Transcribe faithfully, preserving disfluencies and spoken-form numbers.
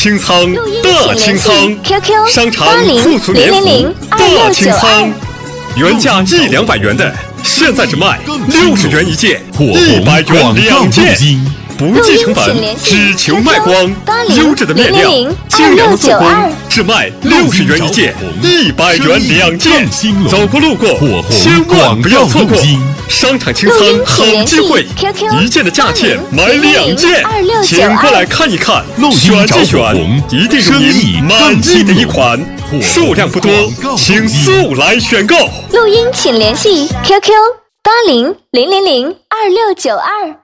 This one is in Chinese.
清仓，大清仓 ！Q Q 商场八零库存年零零服， 二六大清九二仓，原价一两百元的，现在只卖六十元一件，一百元两件。不计成本，只求卖光，优质的面料，精良的做工，只卖六十元一件，一百元两件。走过路过，千万不要错过！商场清仓好机会，一件的价钱买两件，请过来看一看，选一选，一定是您满意的一款，数量不多，请速来选购。 录音请联系 Q Q 八零零零零二六九二。